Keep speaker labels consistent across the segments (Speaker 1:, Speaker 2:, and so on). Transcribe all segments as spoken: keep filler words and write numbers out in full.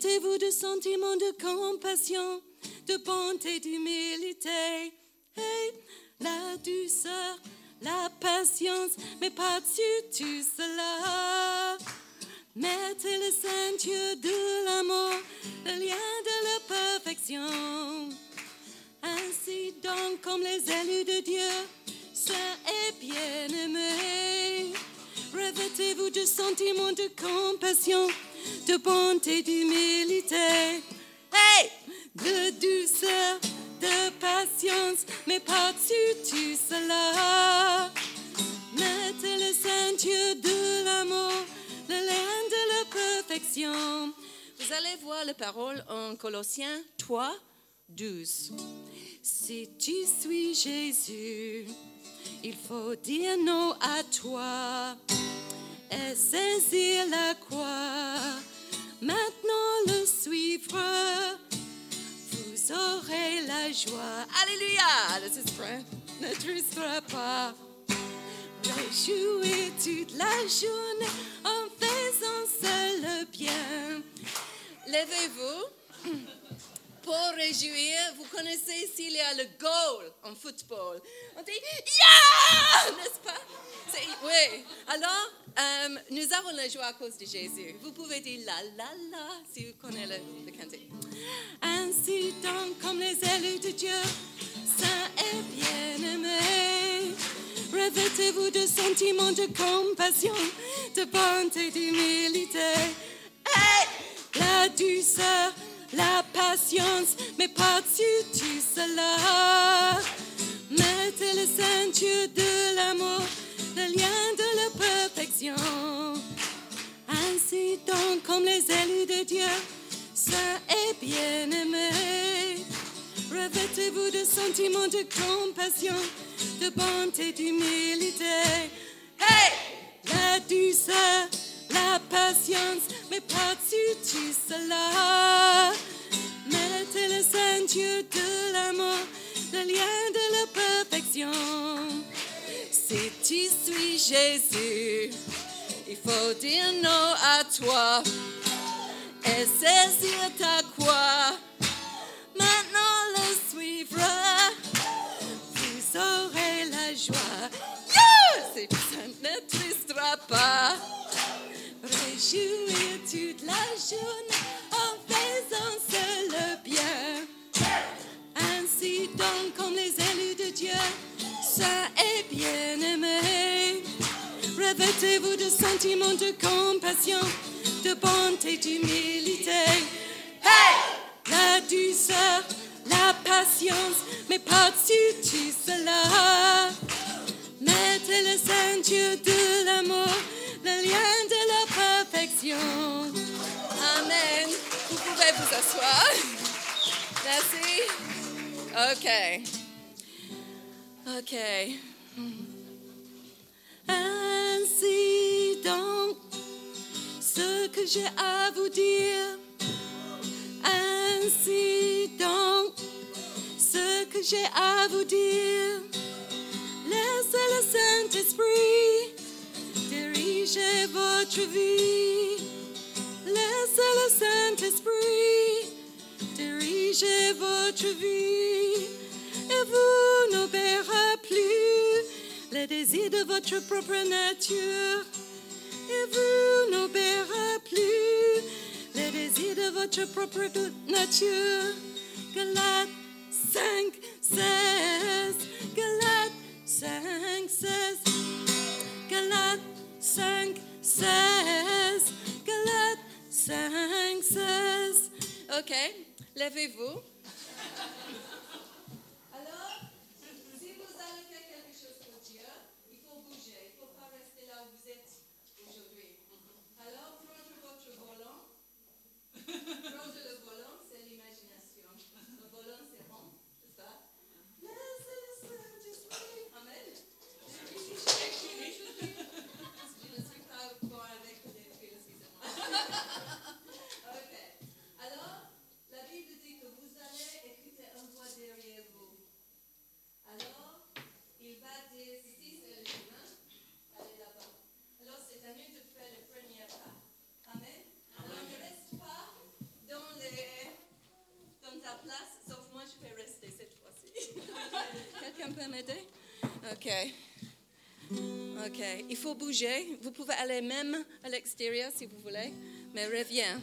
Speaker 1: Revêtez-vous de sentiments de compassion, de bonté, d'humilité. Hey, la douceur, la patience, mais par-dessus tout cela, mettez le ceinture de l'amour, le lien de la perfection. Ainsi donc, comme les élus de Dieu, sœurs et bien-aimés, revêtez-vous de sentiments de compassion, de bonté, d'humilité, hey, de douceur, de patience, mais par-dessus tout cela, mettez le ceinture de l'amour, le lien de la perfection. Vous allez voir la parole en Colossiens trois, douze. Si tu suis Jésus, il faut dire non à toi et saisir la croix. Maintenant le suivre, vous aurez la joie. Alléluia! This is prayer. Ne tristera pas. Réjouis toute la journée en faisant seul le bien. Levez-vous pour réjouir. Vous connaissez s'il y a le goal en football. On dit yeah, n'est-ce pas? C'est, oui. Alors, euh, nous avons la joie à cause de Jésus. Vous pouvez dire la la la si vous connaissez le, le cantique. Ainsi donc, comme les élus de Dieu, saints et bien-aimés, revêtez-vous de sentiments de compassion, de bonté, d'humilité. Hey! La douceur, la patience, mais par-dessus tout cela, mettez le ceinture de l'amour, le lien de la perfection. Ainsi donc, comme les élus de Dieu, saints et bien-aimés, revêtez-vous de sentiments de compassion, de bonté, d'humilité. Hey! La douceur, la patience, mais par-dessus tout cela, mettez le ceinture de l'amour, le lien de la perfection. Si tu suis Jésus, il faut dire non à toi et saisir ta croix. Maintenant le suivre, vous aurez la joie. Yeah! Si ça ne tristera pas, réjouir toute la journée en faisant seul le bien. Ainsi donc, comme les élus de Dieu, saints et bien-aimés, revêtez-vous de sentiments de compassion, de bonté, d'humilité. Hey! La douceur, la patience, mais par-dessus tout cela, mettez le ceinture de l'amour, le lien de la perfection. Amen. Vous pouvez vous asseoir. Merci. OK. OK. Ainsi donc, ce que j'ai à vous dire, ainsi donc, ce que j'ai à vous dire, laissez le Saint-Esprit diriger votre vie. Laissez le Saint-Esprit diriger votre vie. Et vous n'obéirez plus les désirs de votre propre nature. Et vous n'obéirez plus les désirs de votre propre nature. Galates cinq, seize. Galates cinq, seize. Galates cinq, seize. Galates cinq, seize. OK, levez-vous. Alors, si vous allez faire quelque chose pour Dieu, il faut bouger. Il ne faut pas rester là où vous êtes aujourd'hui. Alors, prenez votre volant. Prenez le volant, c'est l'imagination. Le volant, c'est rond, c'est ça? Laissez le Saint-Esprit. Amen. Je ne suis pas bon avec les fils, excusez-moi. OK. Alors, la Bible dit que vous allez écouter une voix de OK. Il faut bouger. Vous pouvez aller même à l'extérieur si vous voulez. Mais reviens.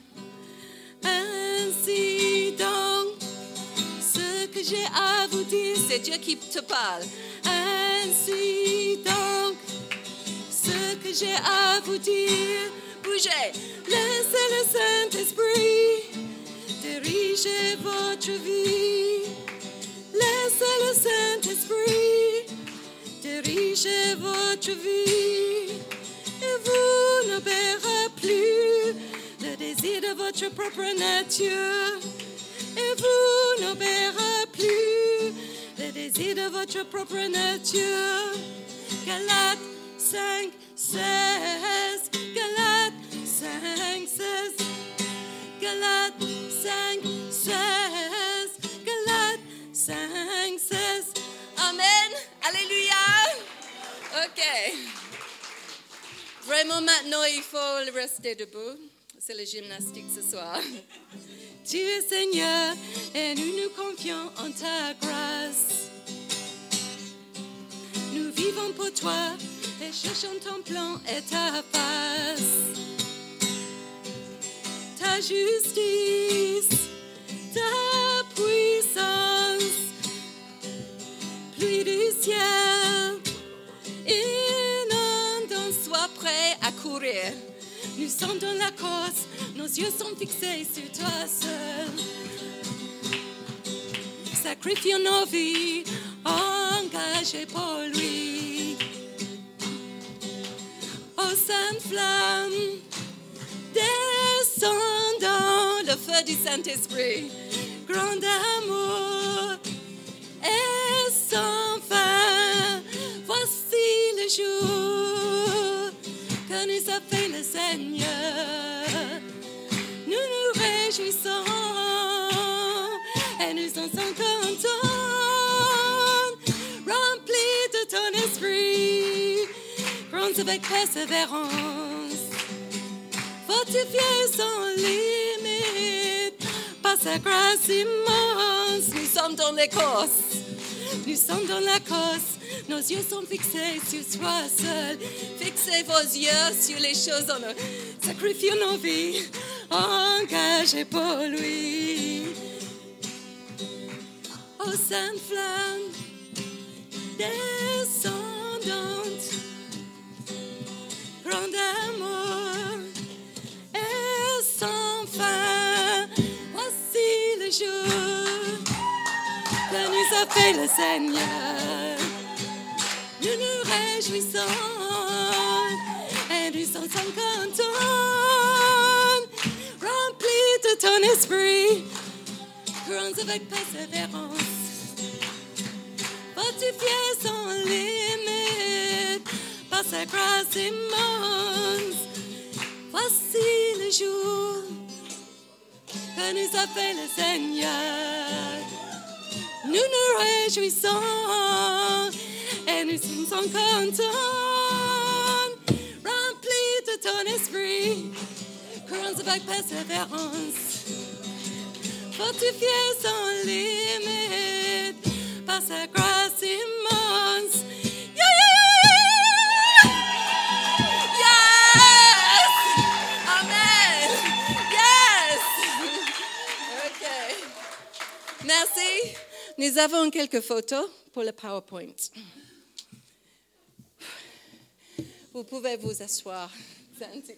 Speaker 1: Ainsi donc, ce que j'ai à vous dire, c'est Dieu qui te parle. Ainsi donc, ce que j'ai à vous dire, bougez. Laissez le Saint-Esprit diriger votre vie. Laissez le Saint-Esprit diriger votre vie. Et vous n'obéirez plus le désir de votre propre nature. Et vous n'obéirez plus le désir de votre propre nature. Galates cinq, seize. Galates cinq, seize. Galates cinq, seize. Galates cinq, seize. Amen. Alléluia. OK. Vraiment, maintenant, il faut rester debout. C'est le gymnastique ce soir. Tu es Seigneur et nous nous confions en ta grâce. Nous vivons pour toi et cherchons ton plan et ta face. Ta justice, ta puissance, pluie du ciel, inondant, sois prêt à courir. Nous sommes dans la course, nos yeux sont fixés sur toi seul. Sacrifions nos vies, engagés pour lui. Ô sainte flamme, descendant le feu du Saint-Esprit, grand amour et sans fin. Voici le jour que nous a fait le Seigneur. Nous nous réjouissons et nous en sommes contents, remplis de ton esprit, grands avec persévérance, fortifiés sans limite, par sa grâce immense. Nous sommes dans les courses, nous sommes dans la course. Nos yeux sont fixés sur toi seul. Fixez vos yeux sur les choses en nous. Sacrifions nos vies, engagés pour lui. Ô sainte flamme, descendante, grand amour et sans fin. Voici le jour que nous a fait le Seigneur. Nous nous réjouissons et nous sommes contents, remplis de ton esprit, grands avec persévérance, fortifiés sans limite, par sa grâce immense. Voici le jour que nous a fait le Seigneur. Nous nous réjouissons et nous sommes contents, remplis de ton esprit, courons avec persévérance, fortifiés sans limite, par sa grâce immense. Yeah, yeah, yeah, yeah. Yes! Amen! Yes! OK. Merci. Nous avons quelques photos pour le PowerPoint. Vous pouvez vous asseoir, Santi.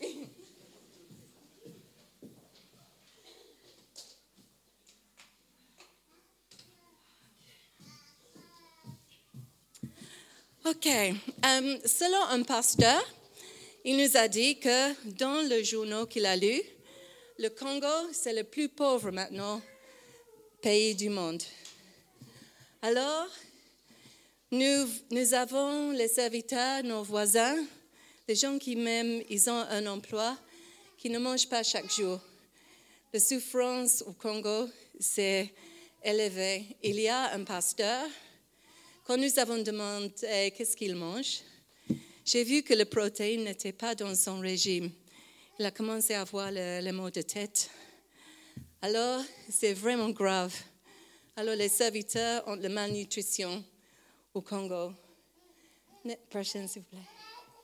Speaker 1: OK. Um, selon un pasteur, il nous a dit que dans le journal qu'il a lu, le Congo, c'est le plus pauvre maintenant pays du monde. Alors, nous, nous avons les serviteurs, nos voisins, les gens qui même, ils ont un emploi, qui ne mangent pas chaque jour. La souffrance au Congo, c'est élevé. Il y a un pasteur, quand nous avons demandé qu'est-ce qu'il mange, j'ai vu que le protéine n'était pas dans son régime. Il a commencé à avoir le, le maux de tête. Alors, c'est vraiment grave. Alors, les serviteurs ont la malnutrition au Congo. Prochaine, s'il vous plaît.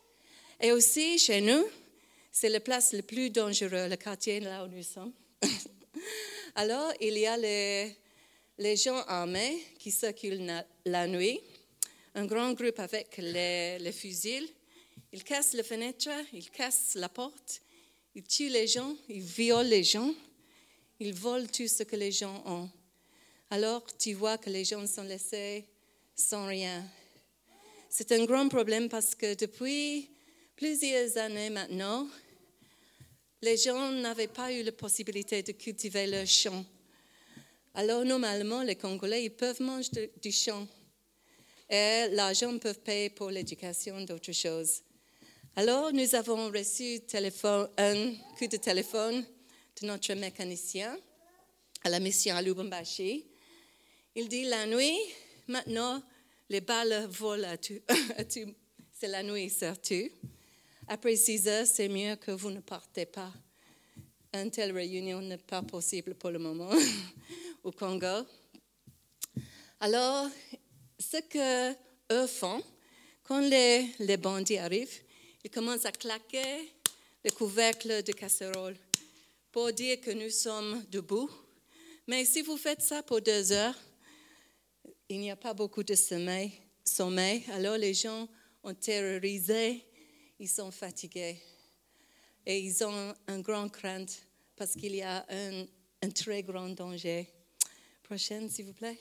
Speaker 1: Et aussi, chez nous, c'est la place la plus dangereuse, le quartier là où nous sommes. Alors, il y a les, les gens armés qui circulent la nuit, un grand groupe avec les, les fusils. Ils cassent les fenêtres, ils cassent la porte, ils tuent les gens, ils violent les gens, ils volent tout ce que les gens ont. Alors, tu vois que les gens sont laissés sans rien. C'est un grand problème parce que depuis plusieurs années maintenant, les gens n'avaient pas eu la possibilité de cultiver leur champ. Alors, normalement, les Congolais, ils peuvent manger de, du champ. Et l'argent peut payer pour l'éducation, d'autres choses. Alors, nous avons reçu téléphone, un coup de téléphone de notre mécanicien à la mission à Lubumbashi. Il dit, la nuit, maintenant, les balles volent à tout. À tout. C'est la nuit surtout. Après six heures, c'est mieux que vous ne partez pas. Une telle réunion n'est pas possible pour le moment au Congo. Alors, ce qu'eux font, quand les, les bandits arrivent, ils commencent à claquer les couvercles de casserole pour dire que nous sommes debout. Mais si vous faites ça pour deux heures, il n'y a pas beaucoup de sommeil. sommeil. Alors les gens ont terrorisé, ils sont fatigués. Et ils ont une grande crainte parce qu'il y a un, un très grand danger. Prochaine, s'il vous plaît.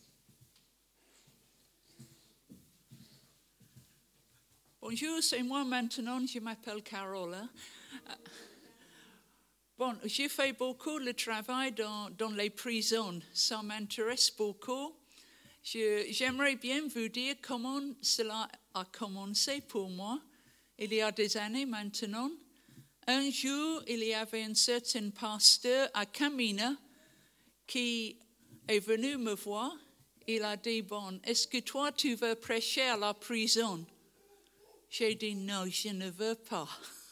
Speaker 2: Bonjour, c'est moi maintenant, je m'appelle Carole. Bon, j'ai fait beaucoup de travail dans, dans les prisons, ça m'intéresse beaucoup. Je, j'aimerais bien vous dire comment cela a commencé pour moi, il y a des années maintenant. Un jour, il y avait un certain pasteur à Camina qui est venu me voir. Il a dit, bon, est-ce que toi tu veux prêcher à la prison? J'ai dit, non, je ne veux pas.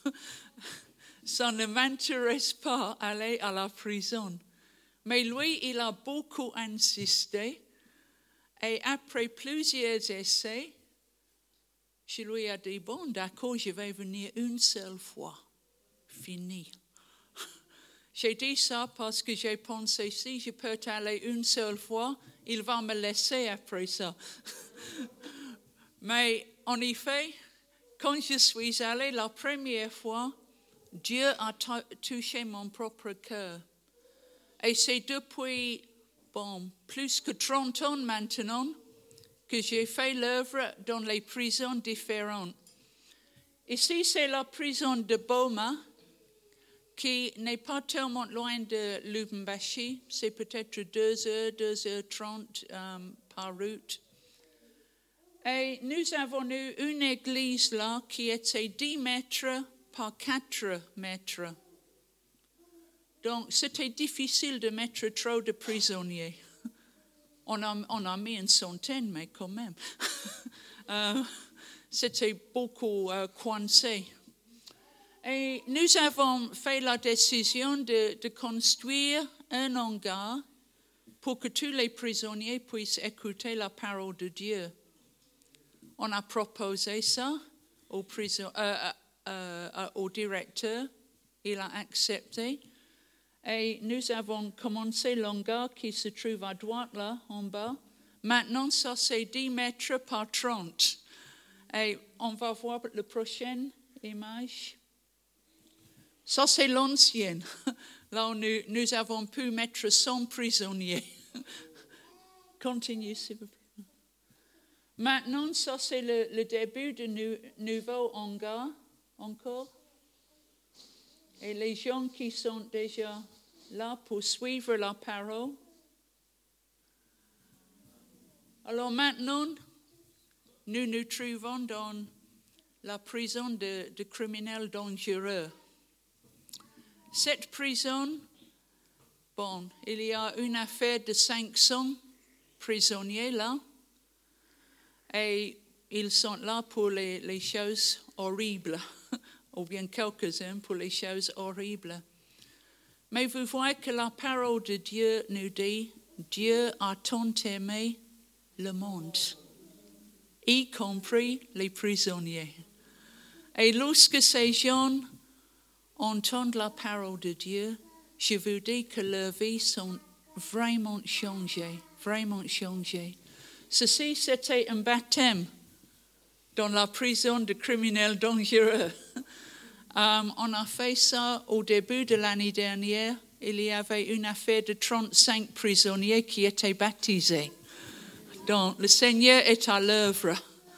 Speaker 2: Ça ne m'intéresse pas aller à la prison. Mais lui, il a beaucoup insisté. Et après plusieurs essais, je lui ai dit, bon, d'accord, je vais venir une seule fois. Fini. J'ai dit ça parce que j'ai pensé, si je peux aller une seule fois, il va me laisser après ça. Mais en effet, quand je suis allée la première fois, Dieu a t- touché mon propre cœur. Et c'est depuis, bon, plus que trente ans maintenant que j'ai fait l'œuvre dans les prisons différentes. Ici, c'est la prison de Boma, qui n'est pas tellement loin de Lubumbashi. C'est peut-être deux heures, deux heures trente um, par route. Et nous avons eu une église là qui était dix mètres par quatre mètres. Donc, c'était difficile de mettre trop de prisonniers. On a, on a mis une centaine, mais quand même. euh, c'était beaucoup euh, coincé. Et nous avons fait la décision de, de construire un hangar pour que tous les prisonniers puissent écouter la parole de Dieu. On a proposé ça au, prison, euh, euh, euh, au directeur. Il a accepté. Et nous avons commencé l'hangar qui se trouve à droite là, en bas. Maintenant, ça c'est dix mètres par trente. Et on va voir la prochaine image. Ça c'est l'ancienne. Là où nous, nous avons pu mettre cent prisonniers. Continue s'il vous plaît. Maintenant, ça c'est le, le début du nu, nouveau hangar. Encore. Et les gens qui sont déjà là pour suivre la parole. Alors maintenant, nous nous trouvons dans la prison de, de criminels dangereux. Cette prison, bon, il y a une affaire de cinq cents prisonniers là, et ils sont là pour les, les choses horribles. Ou bien quelques-uns pour les choses horribles. Mais vous voyez que la parole de Dieu nous dit, Dieu a tant aimé le monde, y compris les prisonniers. Et lorsque ces gens entendent la parole de Dieu, je vous dis que leurs vies sont vraiment changées, vraiment changées. Ceci, c'était un baptême dans la prison de criminels dangereux. Um, on a fait ça au début de l'année dernière. Il y avait une affaire de trente-cinq prisonniers qui étaient baptisés. Donc, le Seigneur est à l'œuvre.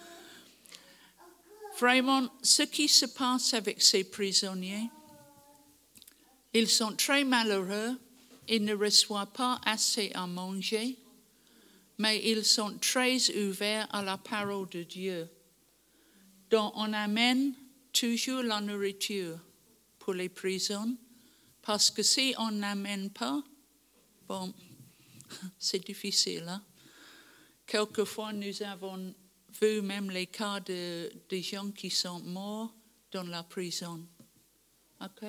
Speaker 2: Vraiment, ce qui se passe avec ces prisonniers, ils sont très malheureux, ils ne reçoivent pas assez à manger, mais ils sont très ouverts à la parole de Dieu. Donc, on amène toujours la nourriture pour les prisons, parce que si on n'amène pas, bon, c'est difficile. Hein? Quelquefois, nous avons vu même les cas de, de gens qui sont morts dans la prison. OK?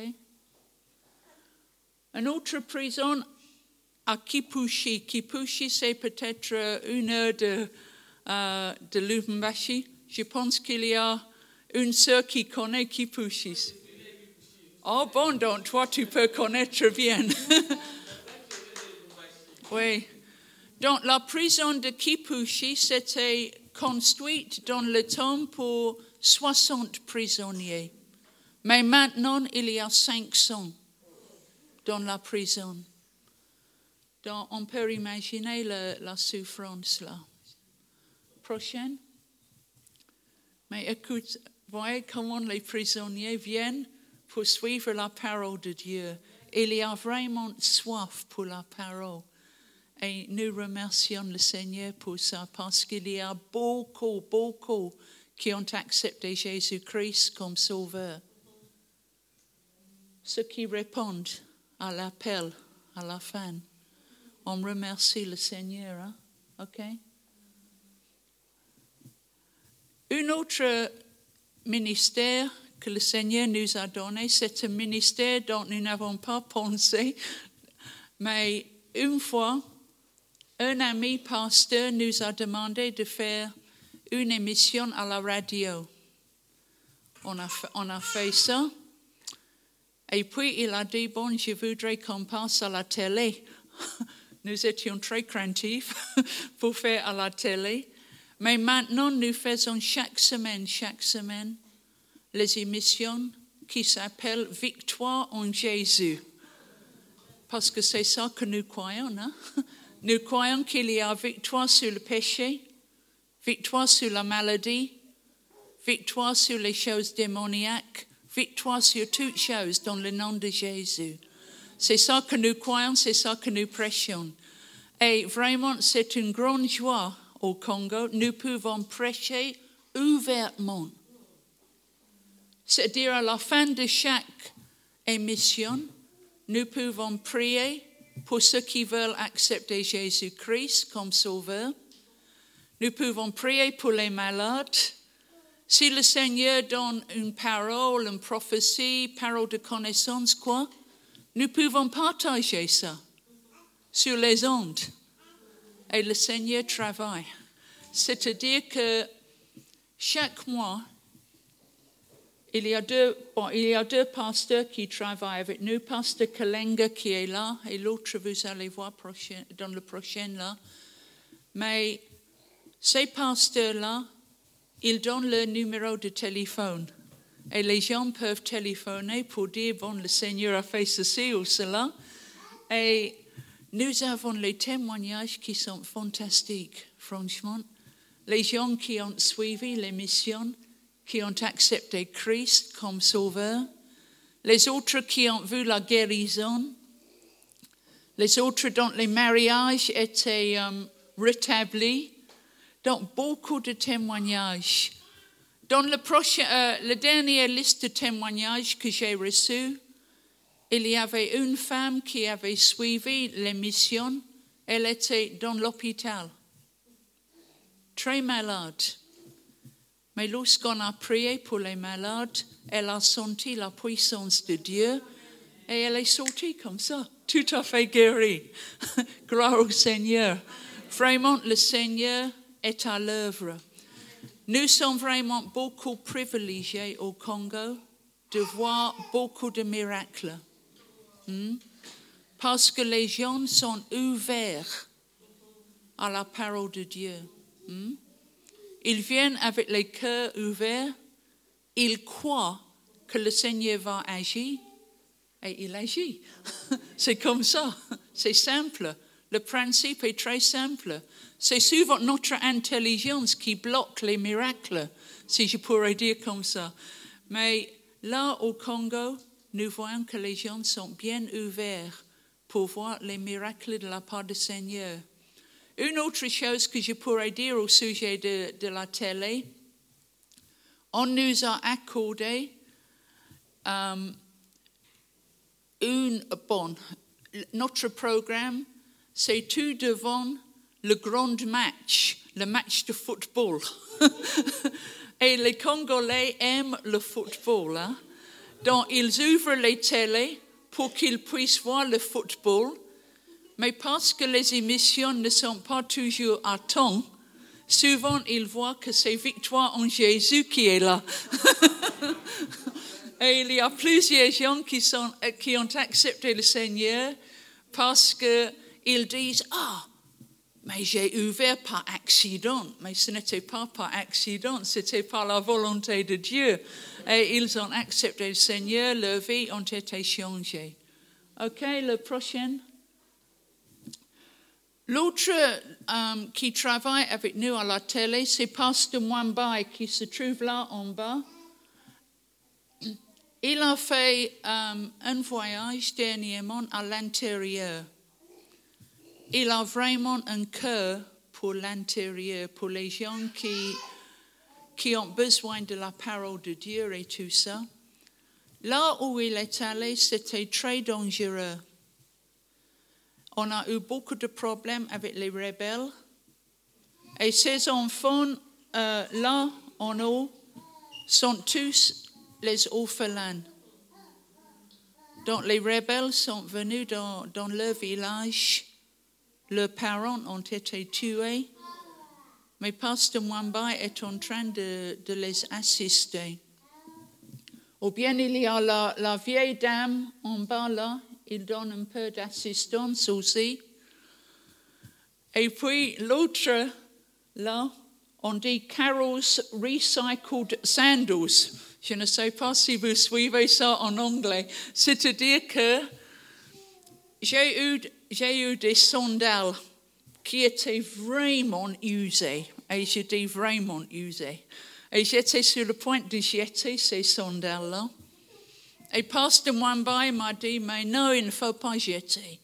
Speaker 2: Une autre prison à Kipushi. Kipushi, c'est peut-être une heure de, euh, de Lubumbashi. Je pense qu'il y a une sœur qui connaît Kipushi. Oh bon, donc toi tu peux connaître bien. Oui. Donc la prison de Kipushi, c'était construite dans le temps pour soixante prisonniers. Mais maintenant, il y a cinq cents dans la prison. Donc on peut imaginer le, la souffrance là. Prochaine. Mais écoute, voyez comment les prisonniers viennent pour suivre la parole de Dieu. Il y a vraiment soif pour la parole. Et nous remercions le Seigneur pour ça, parce qu'il y a beaucoup, beaucoup qui ont accepté Jésus-Christ comme sauveur. Ceux qui répondent à l'appel à la fin, on remercie le Seigneur. Hein? OK? Un autre ministère que le Seigneur nous a donné, c'est un ministère dont nous n'avons pas pensé, mais une fois, un ami pasteur nous a demandé de faire une émission à la radio. On a fait, on a fait ça. Et puis il a dit, bon, je voudrais qu'on passe à la télé. Nous étions très craintifs pour faire à la télé. Mais maintenant, nous faisons chaque semaine, chaque semaine, les émissions qui s'appellent Victoire en Jésus. Parce que c'est ça que nous croyons, hein? Nous croyons qu'il y a victoire sur le péché, victoire sur la maladie, victoire sur les choses démoniaques, victoire sur toutes choses dans le nom de Jésus. C'est ça que nous croyons, c'est ça que nous prêchons. Et vraiment, c'est une grande joie au Congo. Nous pouvons prêcher ouvertement. C'est-à-dire à la fin de chaque émission, nous pouvons prier pour ceux qui veulent accepter Jésus-Christ comme sauveur. Nous pouvons prier pour les malades. Si le Seigneur donne une parole, une prophétie, parole de connaissance, quoi, nous pouvons partager ça sur les ondes. Et le Seigneur travaille. C'est-à-dire que chaque mois, Il y, a deux, bon, il y a deux pasteurs qui travaillent avec nous. Pasteur Kalenga qui est là et l'autre, vous allez voir prochain, dans le prochain là. Mais ces pasteurs-là, ils donnent leur numéro de téléphone. Et les gens peuvent téléphoner pour dire, bon, le Seigneur a fait ceci ou cela. Et nous avons les témoignages qui sont fantastiques, franchement. Les gens qui ont suivi l'émission, qui ont accepté Christ comme sauveur, les autres qui ont vu la guérison, les autres dont les mariages étaient um, rétablis. Donc, beaucoup de témoignages. Dans le prochain, euh, la dernière liste de témoignages que j'ai reçue, il y avait une femme qui avait suivi l'émission. Elle était dans l'hôpital, très malade. Mais lorsqu'on a prié pour les malades, elle a senti la puissance de Dieu et elle est sortie comme ça, tout à fait guérie. Gloire au Seigneur. Vraiment, le Seigneur est à l'œuvre. Nous sommes vraiment beaucoup privilégiés au Congo de voir beaucoup de miracles. Hmm? Parce que les gens sont ouverts à la parole de Dieu. Hmm? Ils viennent avec les cœurs ouverts, ils croient que le Seigneur va agir et il agit. C'est comme ça, c'est simple. Le principe est très simple. C'est souvent notre intelligence qui bloque les miracles, si je pourrais dire comme ça. Mais là, au Congo, nous voyons que les gens sont bien ouverts pour voir les miracles de la part du Seigneur. Une autre chose que je pourrais dire au sujet de, de la télé, on nous a accordé um, une, bon, notre programme, c'est tout devant le grand match, le match de football. Et les Congolais aiment le football. Hein? Donc, ils ouvrent les télés pour qu'ils puissent voir le football. Mais parce que les émissions ne sont pas toujours à temps, souvent ils voient que c'est victoire en Jésus qui est là. Et il y a plusieurs gens qui, sont, qui ont accepté le Seigneur parce qu'ils disent « Ah, mais j'ai ouvert par accident. » Mais ce n'était pas par accident, c'était par la volonté de Dieu. Et ils ont accepté le Seigneur, leur vie ont été changées. OK, le prochain. L'autre um, qui travaille avec nous à la télé, c'est Pasteur Mwambai qui se trouve là en bas. Il a fait um, un voyage dernièrement à l'intérieur. Il a vraiment un cœur pour l'intérieur, pour les gens qui, qui ont besoin de la parole de Dieu et tout ça. Là où il est allé, c'était très dangereux. On a eu beaucoup de problèmes avec les rebelles. Et ces enfants, euh, là, en haut, sont tous les orphelins. Donc les rebelles sont venus dans, dans leur village. Leurs parents ont été tués. Mais Pasteur Mwambai est en train de, de les assister. Ou bien il y a la, la vieille dame en bas là. Il donne un peu d'assistance aussi. Et puis l'autre, là, on dit Carol's Recycled Sandals. Je ne sais pas si vous suivez ça en anglais. C'est-à-dire que j'ai eu, j'ai eu des sandales qui étaient vraiment usées. Et je dis vraiment usées. Et j'étais sur le point de jeter ces sandales-là. Et Pasteur Mwambai m'a dit, mais non, il ne faut pas jeter.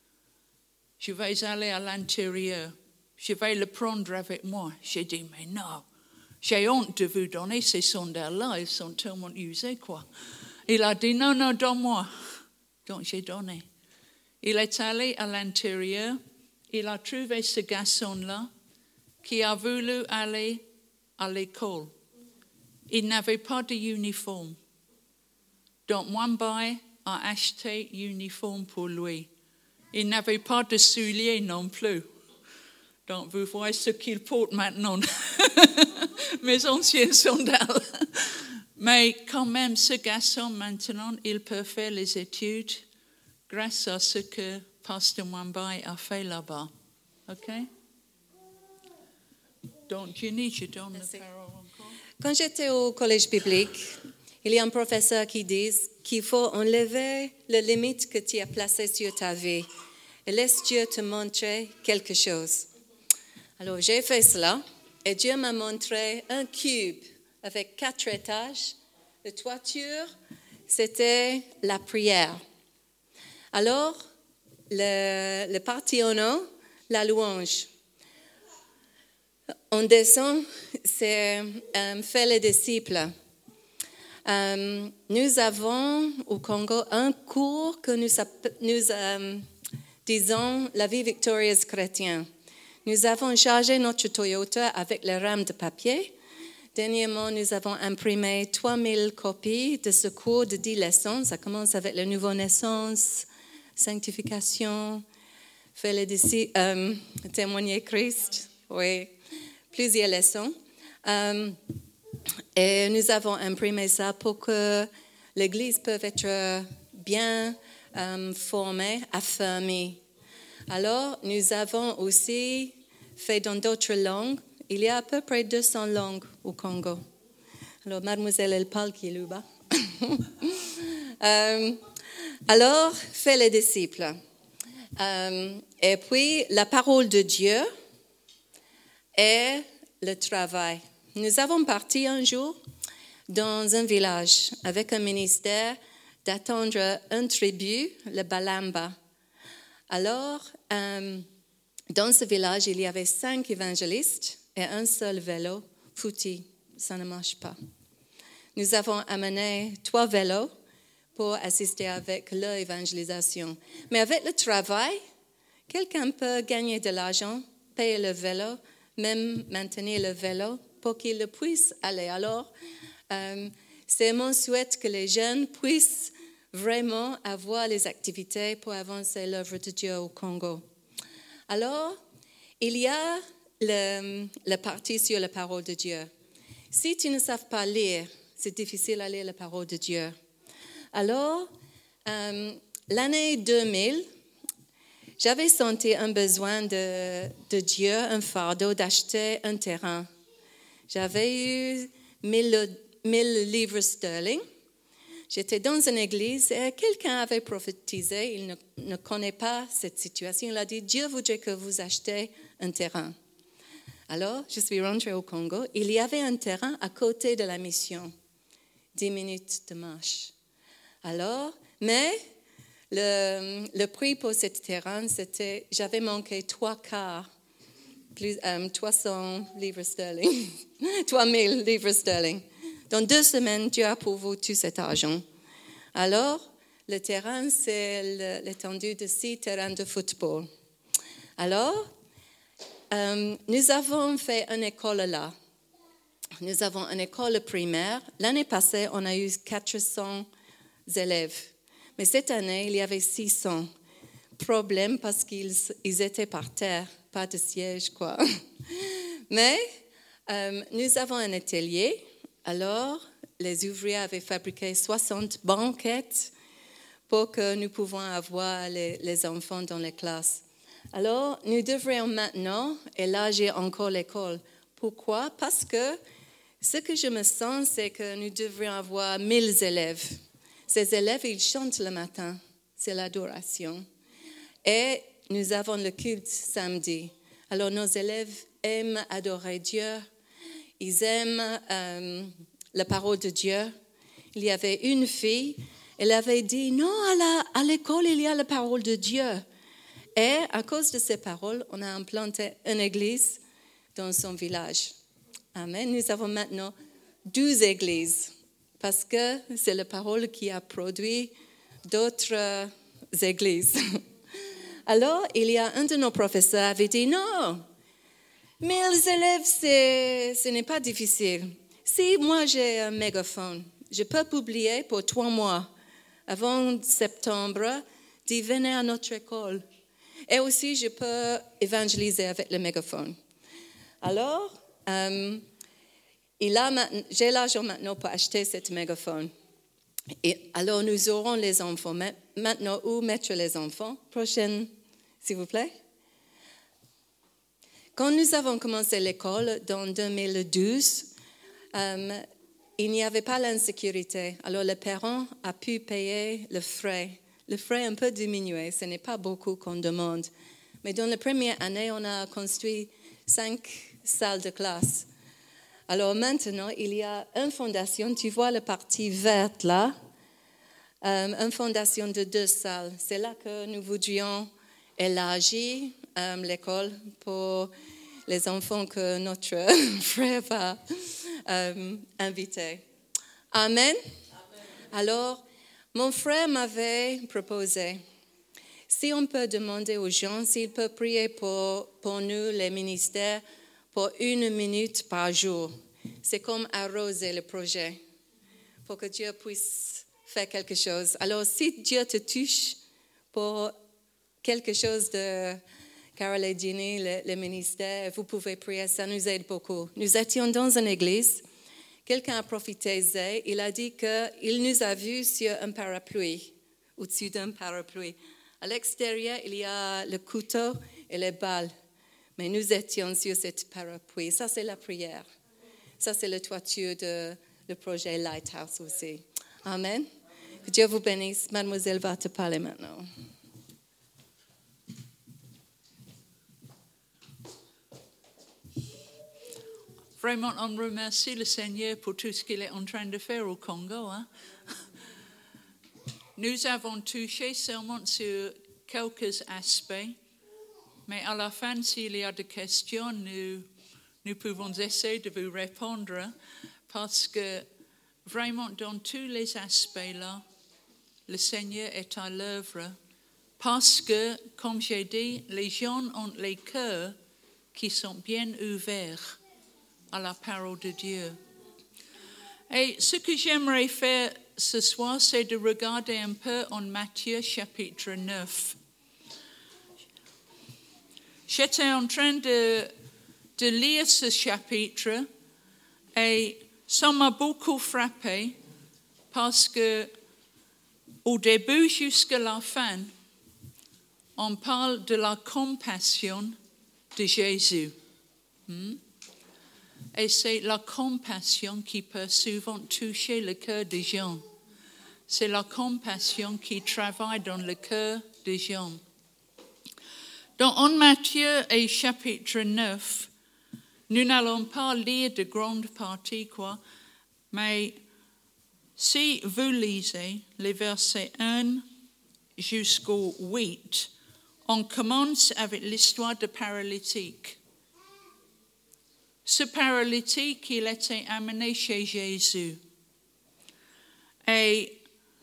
Speaker 2: Je vais aller à l'intérieur. Je vais le prendre avec moi. J'ai dit, mais non, j'ai honte de vous donner ces sandales-là. Ils sont tellement usés, quoi. Il a dit, non, non, donne-moi. Donc j'ai donné. Il est allé à l'intérieur. Il a trouvé ce garçon-là qui a voulu aller à l'école. Il n'avait pas d'uniforme. Donc, Mwambai a acheté un uniforme pour lui. Il n'avait pas de souliers non plus. Donc, vous voyez ce qu'il porte maintenant. Mes anciennes sandales. Mais quand même, ce garçon, maintenant, il peut faire les études grâce à ce que Pasteur Mwambai a fait là-bas. OK? Donc, Jenny, je donne la parole encore.
Speaker 1: Quand j'étais au collège biblique, il y a un professeur qui dit qu'il faut enlever les limites que tu as placées sur ta vie et laisse Dieu te montrer quelque chose. Alors, j'ai fait cela et Dieu m'a montré un cube avec quatre étages. La toiture, c'était la prière. Alors, le, le partie en haut, la louange. On descend, c'est euh, faire les disciples. Euh, nous avons au Congo un cours que nous, nous euh, disons la vie victorieuse chrétienne. Nous avons chargé notre Toyota avec les rames de papier. Dernièrement, nous avons imprimé trois mille copies de ce cours de dix leçons. Ça commence avec la nouveau-naissance, sanctification, faire les disciples, euh, témoigner Christ, oui, plusieurs leçons. Euh, et nous avons imprimé ça pour que l'Église peut être bien euh, formée, affermie. Alors, nous avons aussi fait dans d'autres langues. Il y a à peu près deux cents langues au Congo. Alors, mademoiselle, elle parle qui est là-bas. euh, alors, fais les disciples. Euh, et puis, la parole de Dieu et le travail. Nous avons parti un jour dans un village avec un ministère d'attendre un tribu, le Balamba. Alors, euh, dans ce village, il y avait cinq évangélistes et un seul vélo foutu. Ça ne marche pas. Nous avons amené trois vélos pour assister avec leur évangélisation. Mais avec le travail, quelqu'un peut gagner de l'argent, payer le vélo, même maintenir le vélo pour qu'il puisse aller. Alors, euh, c'est mon souhait que les jeunes puissent vraiment avoir les activités pour avancer l'œuvre de Dieu au Congo. Alors, il y a le, la partie sur la parole de Dieu. Si tu ne sais pas lire, c'est difficile à lire la parole de Dieu. Alors, euh, l'année deux mille, j'avais senti un besoin de, de Dieu, un fardeau, d'acheter un terrain. J'avais eu mille, mille livres sterling. J'étais dans une église et quelqu'un avait prophétisé. Il ne, ne connaît pas cette situation. Il a dit, Dieu voudrait que vous achetiez un terrain. Alors, je suis rentrée au Congo. Il y avait un terrain à côté de la mission. Dix minutes de marche. Alors, mais le, le prix pour ce terrain, c'était, j'avais manqué trois quarts, plus, um, trois cents livres sterling, trois mille livres sterling. Dans deux semaines, Dieu a pourvu tout cet argent. Alors, le terrain, c'est l'étendue de six terrains de football. Alors, um, nous avons fait une école là. Nous avons une école primaire. L'année passée, on a eu quatre cents élèves. Mais cette année, il y avait six cents. Problème parce qu'ils ils étaient par terre, pas de siège, quoi. Mais um, nous avons un atelier. Alors, les ouvriers avaient fabriqué soixante banquettes pour que nous puissions avoir les, les enfants dans les classes. Alors, nous devrions maintenant élargir encore l'école. Pourquoi? Parce que ce que je me sens, c'est que nous devrions avoir mille élèves. Ces élèves, ils chantent le matin. C'est l'adoration. Et nous avons le culte samedi. Alors, nos élèves aiment adorer Dieu. Ils aiment euh, la parole de Dieu. Il y avait une fille, elle avait dit, non, à, la, à l'école, il y a la parole de Dieu. Et à cause de ces paroles, on a implanté une église dans son village. Amen. Nous avons maintenant douze églises parce que c'est la parole qui a produit d'autres églises. Alors, il y a un de nos professeurs qui avait dit, non, mille élèves, c'est, ce n'est pas difficile. Si moi j'ai un mégaphone, je peux publier pour trois mois avant septembre, d'y venir à notre école. Et aussi, je peux évangéliser avec le mégaphone. Alors, euh, il a, j'ai l'argent maintenant pour acheter cet mégaphone. Et alors, nous aurons les enfants. Maintenant, où mettre les enfants? Prochaine, s'il vous plaît. Quand nous avons commencé l'école dans deux mille douze, euh, il n'y avait pas l'insécurité. Alors, les parents ont pu payer le frais. Le frais un peu diminué, ce n'est pas beaucoup qu'on demande. Mais dans la première année, on a construit cinq salles de classe. Alors maintenant, il y a une fondation, tu vois la partie verte là, euh, une fondation de deux salles. C'est là que nous voudrions élargir euh, l'école pour les enfants que notre frère va euh, inviter. Amen. Amen. Alors, mon frère m'avait proposé, si on peut demander aux gens s'ils peuvent prier pour, pour nous, les ministères, pour une minute par jour. C'est comme arroser le projet pour que Dieu puisse faire quelque chose. Alors, si Dieu te touche pour quelque chose de, Carole et Ginny, le, le ministère, vous pouvez prier, ça nous aide beaucoup. Nous étions dans une église, quelqu'un a profité, il a dit qu'il nous a vus sur un parapluie, au-dessus d'un parapluie. À l'extérieur, il y a le couteau et les balles, mais nous étions sur cette parapluie. Ça, c'est la prière. Ça, c'est la toiture de le projet Lighthouse aussi. Amen. Que Dieu vous bénisse. Mademoiselle va te parler maintenant.
Speaker 2: Vraiment, on remercie le Seigneur pour tout ce qu'il est en train de faire au Congo. Hein? Nous avons touché seulement sur quelques aspects, mais à la fin, s'il y a des questions, nous, nous pouvons essayer de vous répondre, parce que vraiment, dans tous les aspects-là, le Seigneur est à l'œuvre, parce que, comme j'ai dit, les gens ont les cœurs qui sont bien ouverts à la parole de Dieu. Et ce que j'aimerais faire ce soir, c'est de regarder un peu en Matthieu chapitre neuf. J'étais en train de, de lire ce chapitre et ça m'a beaucoup frappé parce que au début jusqu'à la fin, on parle de la compassion de Jésus. Hmm? Et c'est la compassion qui peut souvent toucher le cœur des gens. C'est la compassion qui travaille dans le cœur des gens. Donc, en Matthieu et chapitre neuf, nous n'allons pas lire de grandes parties, quoi, mais si vous lisez les versets un jusqu'au huit, on commence avec l'histoire de paralytique. Ce paralytique, il était amené chez Jésus. Et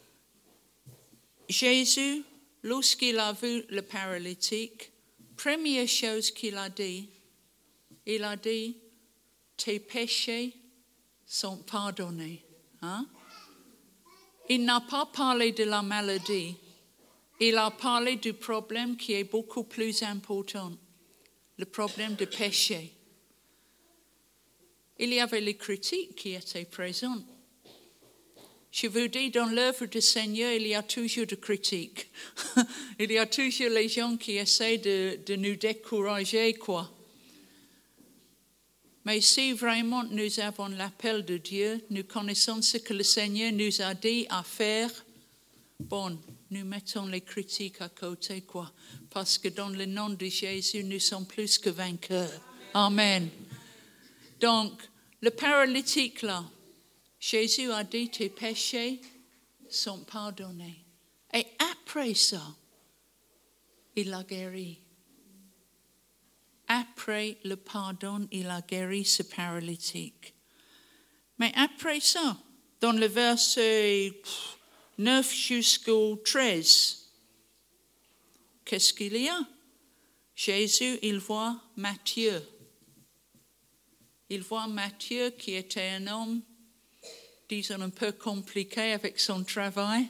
Speaker 2: Jésus, lorsqu'il a vu le paralytique, première chose qu'il a dit, il a dit, tes péchés sont pardonnés. Hein? Il n'a pas parlé de la maladie. Il a parlé du problème qui est beaucoup plus important, le problème du péché. Il y avait les critiques qui étaient présentes. Je vous dis, dans l'œuvre du Seigneur, il y a toujours des critiques. Il y a toujours les gens qui essaient de, de nous décourager, quoi. Mais si vraiment nous avons l'appel de Dieu, nous connaissons ce que le Seigneur nous a dit à faire, bon, nous mettons les critiques à côté, quoi. Parce que dans le nom de Jésus, nous sommes plus que vainqueurs. Amen. Donc, le paralytique là, Jésus a dit, tes péchés sont pardonnés. Et après ça, il a guéri. Après le pardon, il a guéri ce paralytique. Mais après ça, dans le verset neuf jusqu'au treize, qu'est-ce qu'il y a? Jésus, il voit Matthieu. Il voit Matthieu qui était un homme, disons, un peu compliqué avec son travail.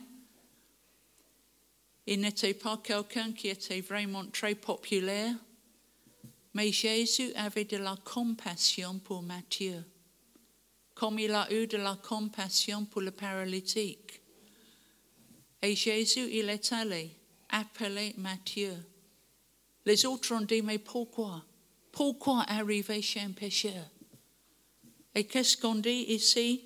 Speaker 2: Il n'était pas quelqu'un qui était vraiment très populaire. Mais Jésus avait de la compassion pour Matthieu, comme il a eu de la compassion pour le paralytique. Et Jésus, il est allé appeler Matthieu. Les autres ont dit, mais pourquoi? Pourquoi arriver chez un pécheur? Et qu'est-ce qu'on dit ici?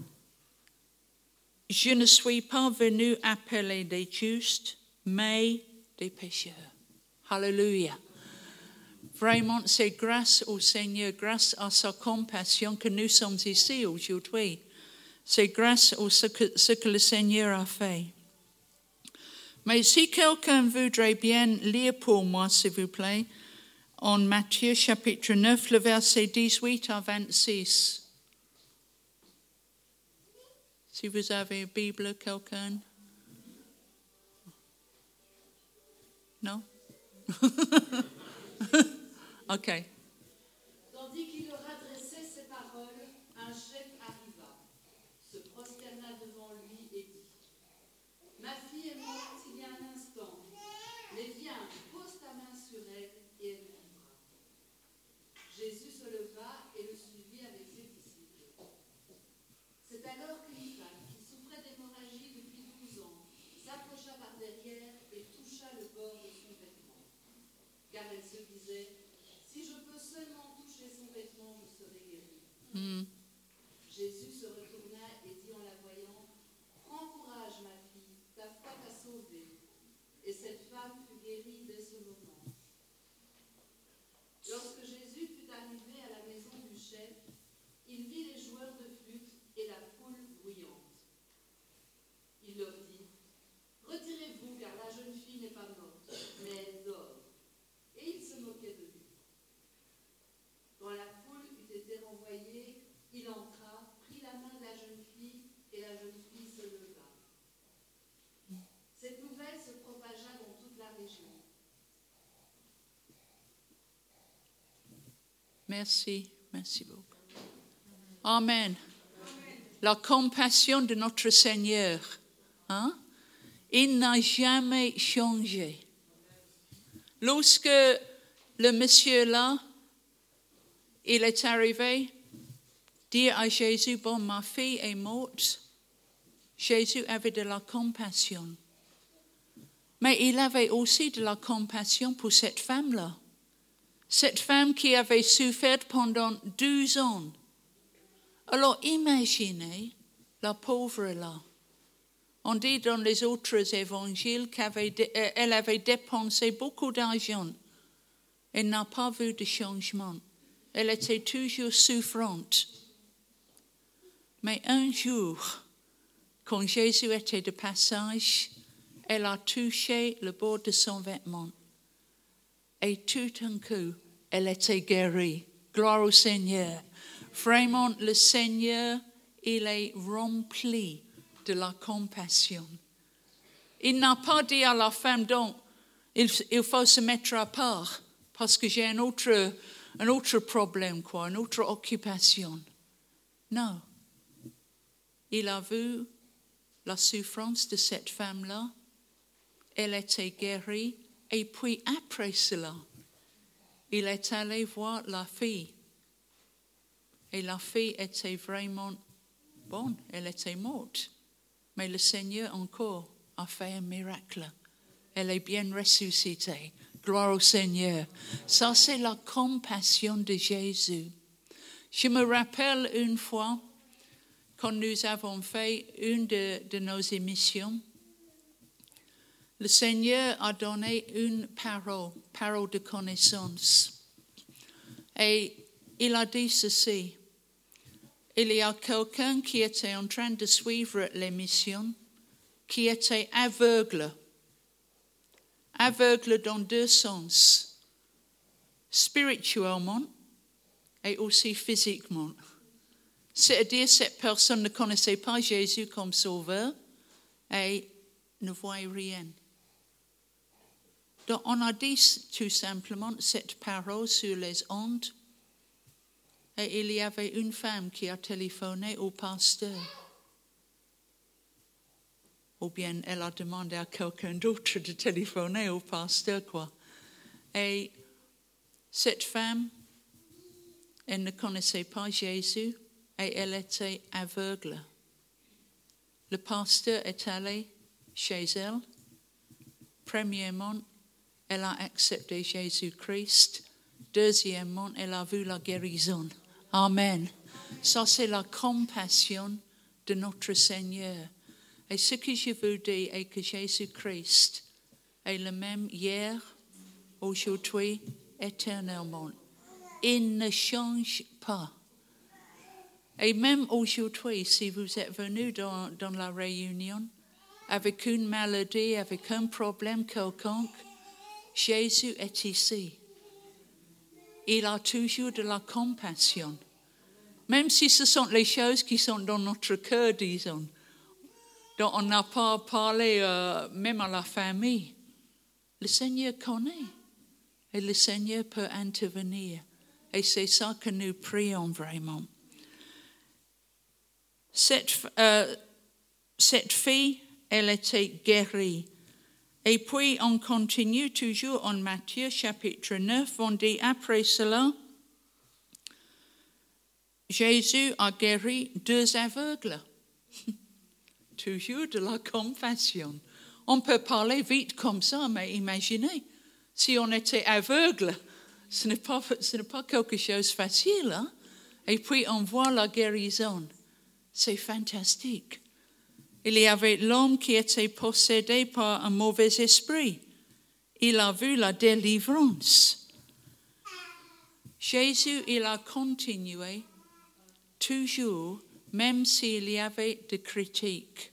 Speaker 2: Je ne suis pas venu appeler des justes, mais des pécheurs. Alléluia. Vraiment, c'est grâce au Seigneur, grâce à sa compassion que nous sommes ici aujourd'hui. C'est grâce à ce que, ce que le Seigneur a fait. Mais si quelqu'un voudrait bien lire pour moi, s'il vous plaît, en Matthieu chapitre neuf, le verset dix-huit à vingt-six. Si vous avez une Bible, quelqu'un? Non? OK.
Speaker 3: Tandis qu'il leur adressait ces paroles, un chef arriva, se prosterna devant lui et dit, ma fille est morte il y a un instant, mais viens, pose ta main sur elle et
Speaker 2: merci, merci beaucoup. Amen. La compassion de notre Seigneur, hein? Il n'a jamais changé. Lorsque le monsieur là, il est arrivé, dire à Jésus, bon, ma fille est morte, Jésus avait de la compassion. Mais il avait aussi de la compassion pour cette femme-là. Cette femme qui avait souffert pendant douze ans. Alors imaginez la pauvre là. On dit dans les autres évangiles qu'elle avait dépensé beaucoup d'argent. Elle n'a pas vu de changement. Elle était toujours souffrante. Mais un jour, quand Jésus était de passage, elle a touché le bord de son vêtement. Et tout d'un coup, elle était guérie. Gloire au Seigneur. Vraiment, le Seigneur, il est rempli de la compassion. Il n'a pas dit à la femme, donc, il, il faut se mettre à part parce que j'ai un autre, un autre problème, quoi, une autre occupation. Non. Il a vu la souffrance de cette femme-là. Elle était guérie. Et puis après cela, il est allé voir la fille. Et la fille était vraiment bonne. Elle était morte. Mais le Seigneur encore a fait un miracle. Elle est bien ressuscitée. Gloire au Seigneur. Ça, c'est la compassion de Jésus. Je me rappelle une fois, quand nous avons fait une de, de nos émissions, le Seigneur a donné une parole, parole de connaissance. Et il a dit ceci. Il y a quelqu'un qui était en train de suivre l'émission, qui était aveugle. Aveugle dans deux sens. Spirituellement et aussi physiquement. C'est-à-dire, cette personne ne connaissait pas Jésus comme sauveur et ne voyait rien. Donc, on a dit tout simplement cette parole sur les ondes. Et il y avait une femme qui a téléphoné au pasteur. Ou bien elle a demandé à quelqu'un d'autre de téléphoner au pasteur, quoi. Et cette femme, elle ne connaissait pas Jésus et elle était aveugle. Le pasteur est allé chez elle. Premièrement, elle a accepté Jésus-Christ. Deuxièmement, elle a vu la guérison. Amen. Ça, c'est la compassion de notre Seigneur. Et ce que je veux dire est que Jésus-Christ est le même hier, aujourd'hui, éternellement. Il ne change pas. Et même aujourd'hui, si vous êtes venu dans, dans la réunion avec une maladie, avec un problème quelconque, Jésus est ici. Il a toujours de la compassion. Même si ce sont les choses qui sont dans notre cœur, disons, dont on n'a pas parlé euh, même à la famille. Le Seigneur connaît et le Seigneur peut intervenir. Et c'est ça que nous prions vraiment. Cette, euh, cette fille, elle était guérie. Et puis on continue toujours en Matthieu chapitre neuf, on dit après cela, Jésus a guéri deux aveugles. Toujours de la compassion. On peut parler vite comme ça, mais imaginez, si on était aveugle, ce n'est pas, ce n'est pas quelque chose de facile. Hein? Et puis on voit la guérison. C'est fantastique. Il y avait l'homme qui était possédé par un mauvais esprit. Il a vu la délivrance. Jésus, il a continué toujours, même s'il y avait des critiques.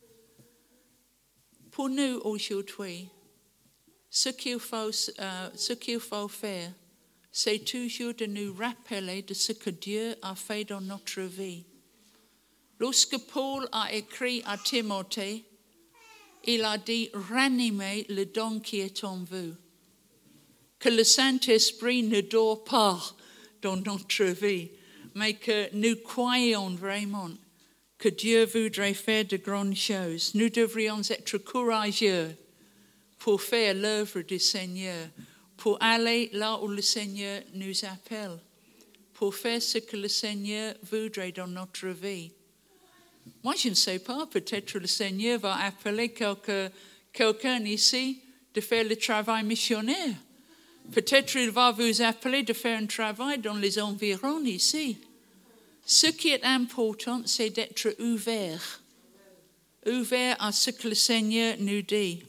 Speaker 2: Pour nous aujourd'hui, ce qu'il faut, euh, ce qu'il faut faire, c'est toujours de nous rappeler de ce que Dieu a fait dans notre vie. Lorsque Paul a écrit à Timothée, il a dit « ranimez le don qui est en vous ». Que le Saint-Esprit ne dort pas, dans notre vie, mais que nous croyons vraiment que Dieu voudrait faire de grandes choses. Nous devrions être courageux pour faire l'œuvre du Seigneur, pour aller là où le Seigneur nous appelle, pour faire ce que le Seigneur voudrait dans notre vie. Moi, je ne sais pas, peut-être le Seigneur va appeler quelque, quelqu'un ici de faire le travail missionnaire. Peut-être il va vous appeler de faire un travail dans les environs ici. Ce qui est important, c'est d'être ouvert, ouvert à ce que le Seigneur nous dit.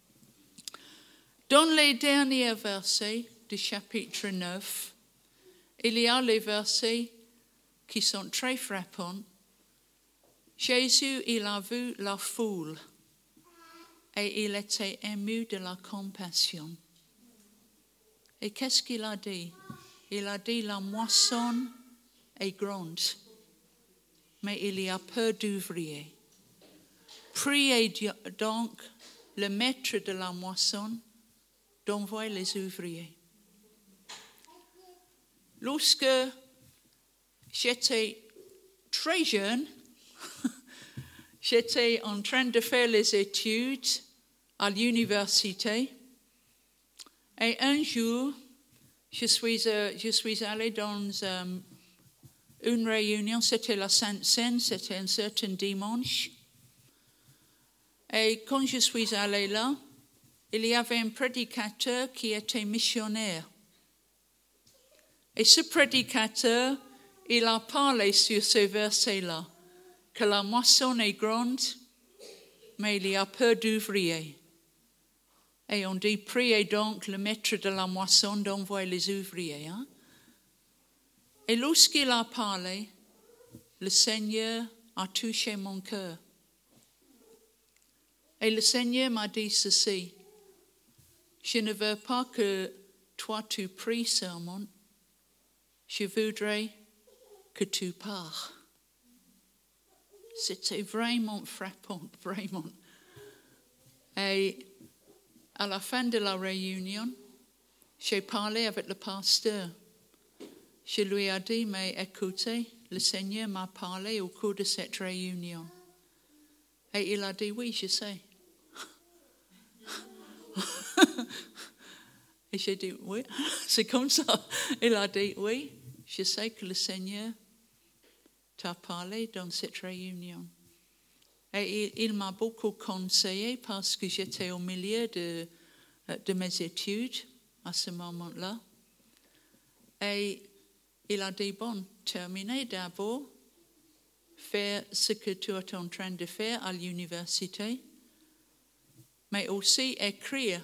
Speaker 2: Dans les derniers versets du chapitre neuf, il y a les versets qui sont très frappants. Jésus, il a vu la foule et il était ému de la compassion. Et qu'est-ce qu'il a dit? Il a dit la moisson est grande, mais il y a peu d'ouvriers. Priez donc le maître de la moisson d'envoyer les ouvriers. Lorsque j'étais très jeune, j'étais en train de faire les études à l'université et un jour, je suis, euh, je suis allée dans um, une réunion, c'était la Sainte Seine, c'était un certain dimanche. Et quand je suis allée là, il y avait un prédicateur qui était missionnaire. Et ce prédicateur, il a parlé sur ces versets-là, que la moisson est grande, mais il y a peu d'ouvriers. Et on dit, priez donc le maître de la moisson d'envoyer les ouvriers. Hein? Et lorsqu'il a parlé, le Seigneur a touché mon cœur. Et le Seigneur m'a dit ceci, je ne veux pas que toi tu pries seulement, je voudrais que tu pars. C'était vraiment frappant, vraiment. Et à la fin de la réunion, j'ai parlé avec le pasteur. Je lui ai dit, mais écoutez, le Seigneur m'a parlé au cours de cette réunion. Et il a dit, oui, je sais. Et j'ai dit, oui, c'est comme ça. Il a dit, oui, je sais que le Seigneur t'a parlé dans cette réunion. Et il, il m'a beaucoup conseillé parce que j'étais au milieu de, de mes études à ce moment-là. Et il a dit, bon, terminez d'abord, faire ce que tu es en train de faire à l'université, mais aussi écrire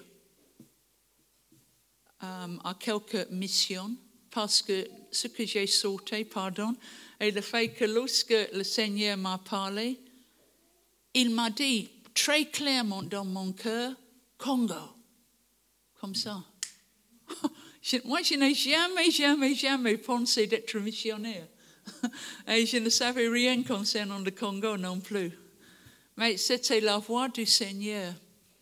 Speaker 2: um, à quelques missions, parce que ce que j'ai sauté, pardon, est le fait que lorsque le Seigneur m'a parlé, il m'a dit très clairement dans mon cœur, Congo, comme ça. Moi, je n'ai jamais, jamais, jamais pensé d'être missionnaire. Et je ne savais rien concernant le Congo non plus. Mais c'était la voix du Seigneur.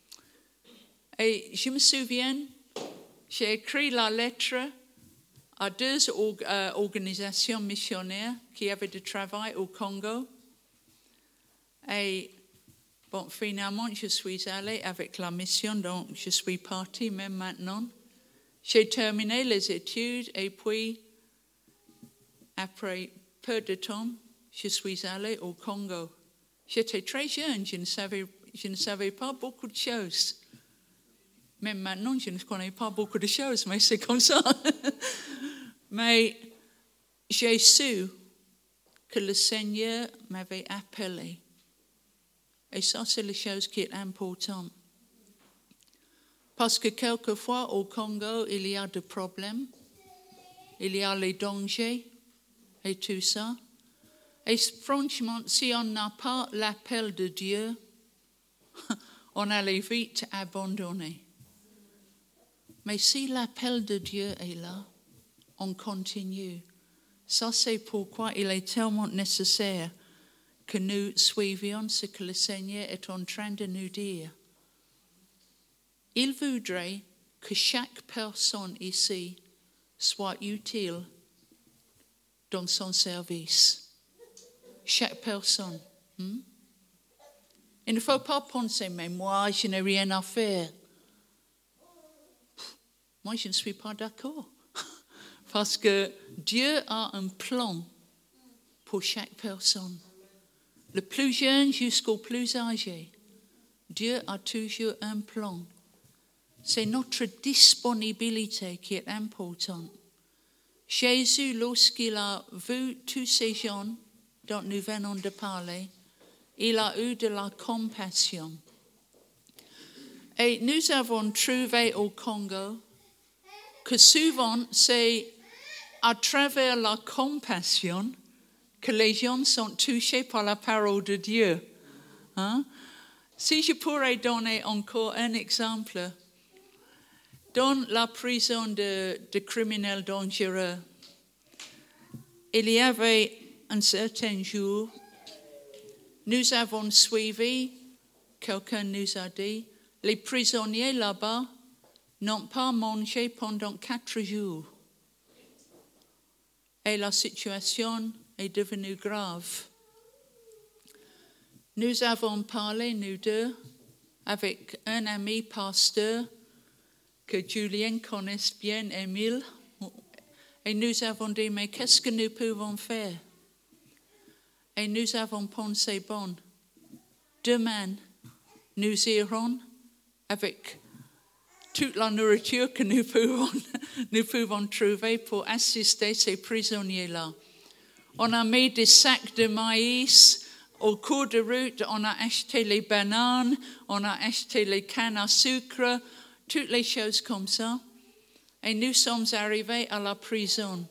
Speaker 2: Et je me souviens, j'ai écrit la lettre à deux organisations missionnaires qui avaient du travail au Congo. Et bon, finalement, je suis allée avec la mission, donc je suis partie même maintenant. J'ai terminé les études et puis, après peu de temps, je suis allée au Congo. J'étais très jeune, je ne savais, je ne savais pas beaucoup de choses. Même maintenant, je ne connais pas beaucoup de choses, mais c'est comme ça. Mais j'ai su que le Seigneur m'avait appelé. Et ça, c'est la chose qui est importante. Parce que quelquefois, au Congo, il y a des problèmes. Il y a les dangers et tout ça. Et franchement, si on n'a pas l'appel de Dieu, on allait vite abandonner. Mais si l'appel de Dieu est là, on continue. Ça, c'est pourquoi il est tellement nécessaire que nous suivions ce que le Seigneur est en train de nous dire. Il voudrait que chaque personne ici soit utile dans son service. Chaque personne. Hmm? Il ne faut pas penser, mais moi, je n'ai rien à faire. Moi, je ne suis pas d'accord. Parce que Dieu a un plan pour chaque personne. Le plus jeune jusqu'au plus âgé. Dieu a toujours un plan. C'est notre disponibilité qui est importante. Jésus, lorsqu'il a vu tous ces gens dont nous venons de parler, il a eu de la compassion. Et nous avons trouvé au Congo que souvent c'est à travers la compassion que les gens sont touchés par la parole de Dieu. Hein? Si je pourrais donner encore un exemple, dans la prison de, de criminels dangereux, il y avait un certain jour, nous avons suivi, quelqu'un nous a dit, les prisonniers là-bas n'ont pas mangé pendant quatre jours. Et la situation est devenue grave. Nous avons parlé, nous deux, avec un ami pasteur que Julien connaît bien, Émile, et nous avons dit, mais qu'est-ce que nous pouvons faire? Et nous avons pensé, bon, demain, nous irons avec toute la nourriture que nous pouvons, nous pouvons trouver pour assister ces prisonniers-là. On a mis des sacs de maïs. Au cours de route, on a acheté les bananes, on a acheté les cannes à sucre, toutes les choses comme ça. Et nous sommes arrivés à la prison.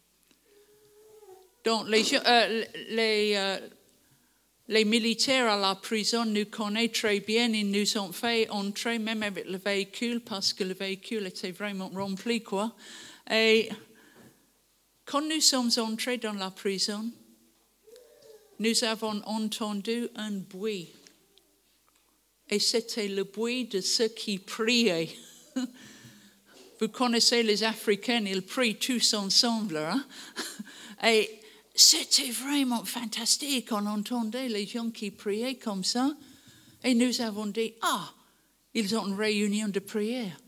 Speaker 2: Donc, les, euh, les, euh, les militaires à la prison nous connaissent très bien. Ils nous ont fait entrer même avec le véhicule parce que le véhicule était vraiment rempli, quoi. Et quand nous sommes entrés dans la prison, nous avons entendu un bruit. Et c'était le bruit de ceux qui priaient. Vous connaissez les Africains, ils prient tous ensemble. Hein? Et c'était vraiment fantastique. On entendait les gens qui priaient comme ça. Et nous avons dit, ah, ils ont une réunion de prière.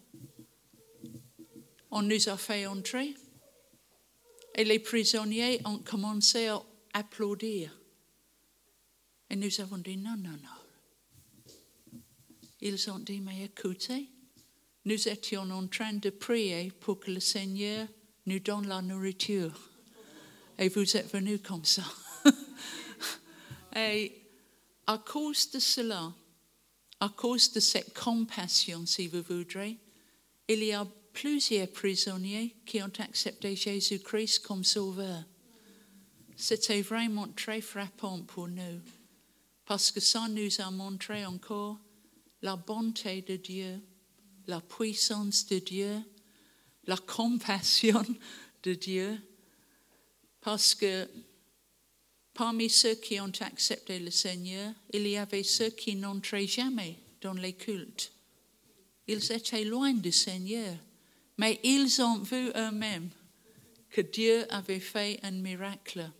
Speaker 2: On nous a fait entrer. Et les prisonniers ont commencé à applaudir. Et nous avons dit, non, non, non. Ils ont dit, mais écoutez, nous étions en train de prier pour que le Seigneur nous donne la nourriture. Et vous êtes venus comme ça. Et à cause de cela, à cause de cette compassion, si vous voudrez, il y a plusieurs prisonniers qui ont accepté Jésus-Christ comme sauveur. C'était vraiment très frappant pour nous. Parce que ça nous a montré encore la bonté de Dieu, la puissance de Dieu, la compassion de Dieu. Parce que parmi ceux qui ont accepté le Seigneur, il y avait ceux qui n'entraient jamais dans les cultes. Ils étaient loin du Seigneur, mais ils ont vu eux-mêmes que Dieu avait fait un miracle.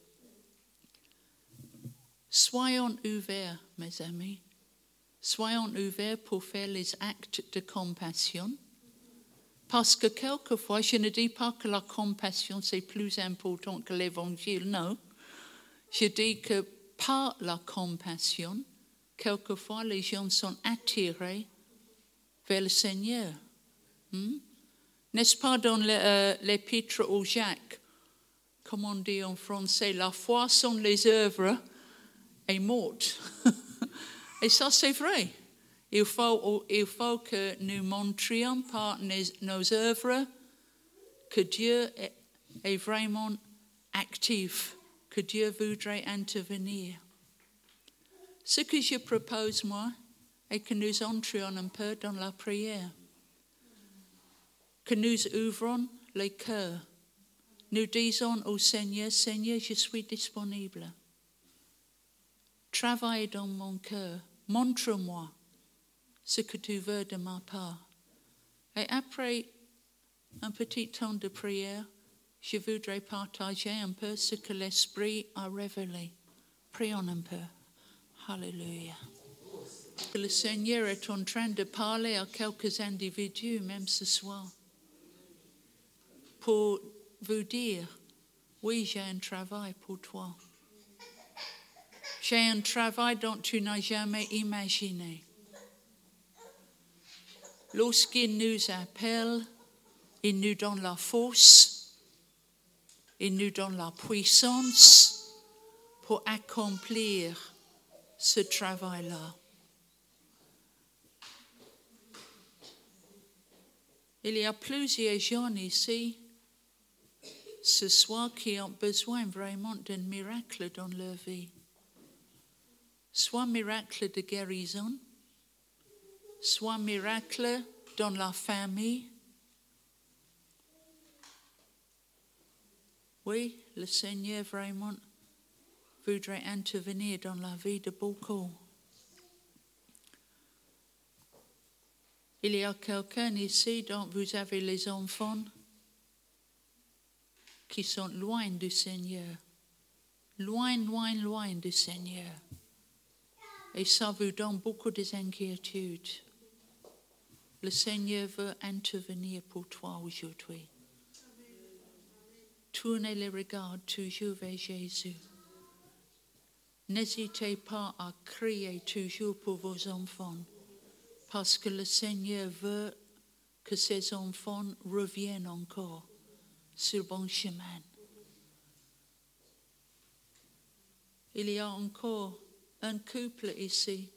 Speaker 2: Soyons ouverts, mes amis. Soyons ouverts pour faire les actes de compassion. Parce que quelquefois, je ne dis pas que la compassion c'est plus important que l'évangile, non. Je dis que par la compassion, quelquefois les gens sont attirés vers le Seigneur. Hmm? N'est-ce pas dans euh, l'épître aux Jacques, comme on dit en français, la foi sans les œuvres est morte. Et ça, c'est vrai. Il faut, il faut que nous montrions par nos œuvres que Dieu est, est vraiment actif, que Dieu voudrait intervenir. Ce que je propose, moi, est que nous entrions un peu dans la prière, que nous ouvrons les cœurs. Nous disons au Seigneur, Seigneur, je suis disponible. Travaille dans mon cœur. Montre-moi ce que tu veux de ma part. Et après un petit temps de prière, je voudrais partager un peu ce que l'Esprit a révélé. Prions un peu. Alléluia. Le Seigneur est en train de parler à quelques individus, même ce soir, pour vous dire, oui, j'ai un travail pour toi. J'ai un travail dont tu n'as jamais imaginé. Lorsqu'il nous appelle, il nous donne la force, il nous donne la puissance pour accomplir ce travail-là. Il y a plusieurs gens ici ce soir qui ont besoin vraiment d'un miracle dans leur vie. Soit miracle de guérison, soit miracle dans la famille. Oui, le Seigneur vraiment voudrait intervenir dans la vie de beaucoup. Il y a quelqu'un ici dont vous avez les enfants qui sont loin du Seigneur. Loin, loin, loin du Seigneur. Et ça vous donne beaucoup d'inquiétudes. Le Seigneur veut intervenir pour toi aujourd'hui. Tournez les regards toujours vers Jésus. N'hésitez pas à crier toujours pour vos enfants, parce que le Seigneur veut que ses enfants reviennent encore sur le bon chemin. Il y a encore un couple ici.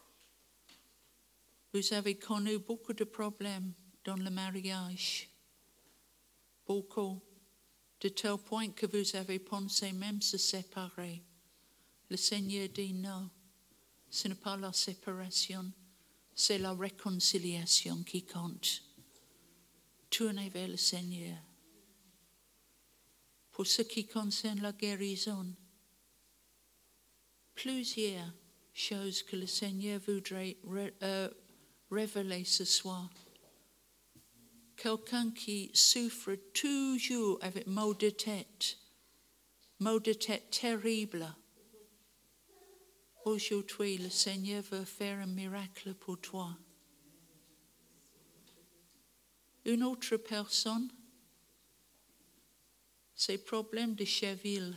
Speaker 2: Vous avez connu beaucoup de problèmes dans le mariage. Beaucoup. De tel point que vous avez pensé même se séparer. Le Seigneur dit non. Ce n'est pas la séparation, c'est la réconciliation qui compte. Tournez vers le Seigneur. Pour ce qui concerne la guérison, plusieurs choses que le Seigneur voudrait ré, euh, révéler ce soir. Quelqu'un qui souffre toujours avec maux de tête, maux de tête terribles. Aujourd'hui, le Seigneur veut faire un miracle pour toi. Une autre personne, ses problèmes de cheville,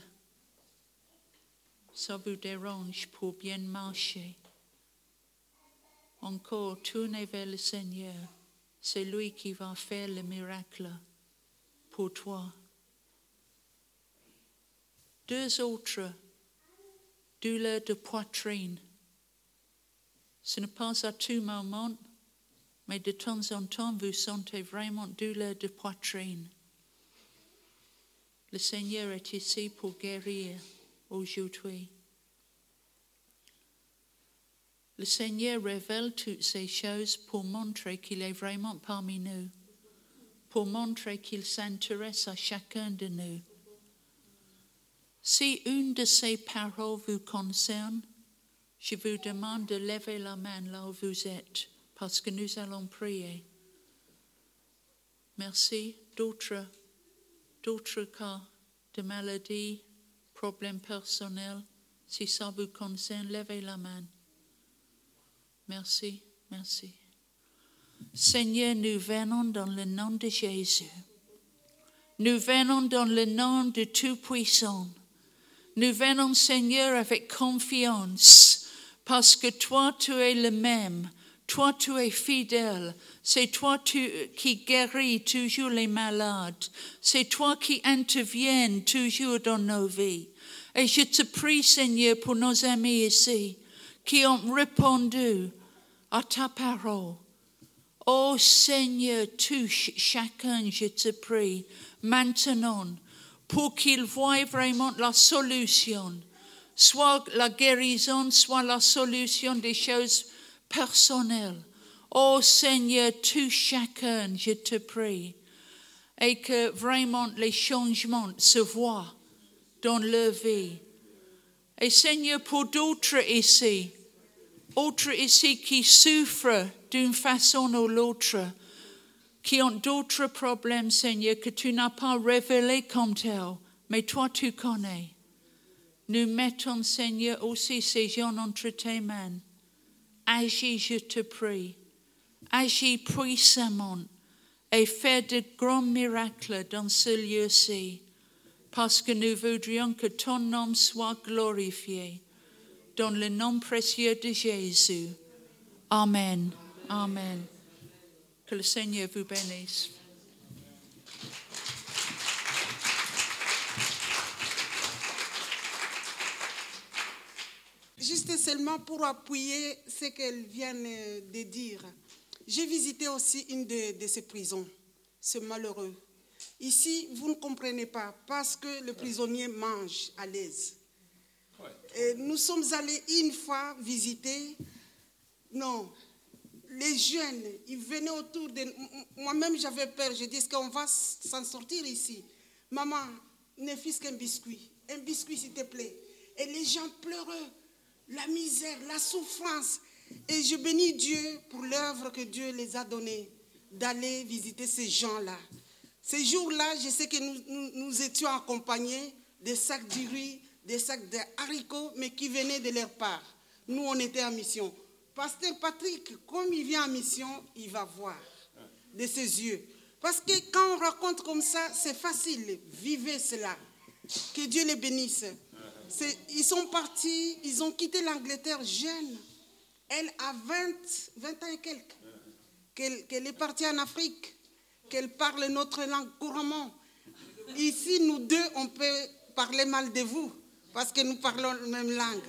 Speaker 2: ça vous dérange pour bien marcher. Encore, tournez vers le Seigneur. C'est lui qui va faire le miracle pour toi. Deux autres, douleurs de poitrine. Ce n'est pas à tout moment, mais de temps en temps, vous sentez vraiment douleur de poitrine. Le Seigneur est ici pour guérir aujourd'hui. Le Seigneur révèle toutes ces choses pour montrer qu'il est vraiment parmi nous, pour montrer qu'il s'intéresse à chacun de nous. Si une de ces paroles vous concerne, je vous demande de lever la main là où vous êtes, parce que nous allons prier. Merci. D'autres, d'autres cas de maladie, problèmes personnels, si ça vous concerne, levez la main. Merci, merci. Seigneur, nous venons dans le nom de Jésus. Nous venons dans le nom de Tout-Puissant. Nous venons, Seigneur, avec confiance, parce que toi, tu es le même. Toi, tu es fidèle. C'est toi tu, qui guéris toujours les malades. C'est toi qui interviens toujours dans nos vies. Et je te prie, Seigneur, pour nos amis ici, qui ont répondu à ta parole. Oh Seigneur, touche chacun, je te prie, maintenant, pour qu'ils voient vraiment la solution, soit la guérison, soit la solution des choses personnelles. Oh Seigneur, touche chacun, je te prie, et que vraiment les changements se voient dans leur vie. Et Seigneur, pour d'autres ici, autres ici qui souffrent d'une façon ou l'autre, qui ont d'autres problèmes, Seigneur, que tu n'as pas révélés comme tels, mais toi tu connais. Nous mettons, Seigneur, aussi ces gens entre tes mains. Agis, je te prie. Agis puissamment et fais de grands miracles dans ce lieu-ci, parce que nous voudrions que ton nom soit glorifié. Dans le nom précieux de Jésus. Amen. Amen. Que le Seigneur vous bénisse.
Speaker 4: Juste seulement pour appuyer ce qu'elle vient de dire. J'ai visité aussi une de, de ces prisons, ce malheureux. Ici, vous ne comprenez pas, parce que le prisonnier mange à l'aise. Et nous sommes allés une fois visiter. Non, les jeunes, ils venaient autour de... Moi-même, j'avais peur. Je dis, est-ce qu'on va s'en sortir ici? Maman, ne fût-ce qu'un biscuit. Un biscuit, s'il te plaît. Et les gens pleureux, la misère, la souffrance. Et je bénis Dieu pour l'œuvre que Dieu les a donnée, d'aller visiter ces gens-là. Ces jours-là, je sais que nous, nous, nous étions accompagnés des sacs de riz, des sacs de haricots, mais qui venaient de leur part. Nous, on était en mission. Pasteur Patrick, comme il vient en mission, il va voir de ses yeux. Parce que quand on raconte comme ça, c'est facile. Vivez cela. Que Dieu les bénisse. C'est, ils sont partis, ils ont quitté l'Angleterre jeunes. Elle a vingt, vingt ans et quelques. Qu'elle, qu'elle est partie en Afrique. Qu'elle parle notre langue couramment. Ici, nous deux, on peut parler mal de vous. Parce que nous parlons la même langue.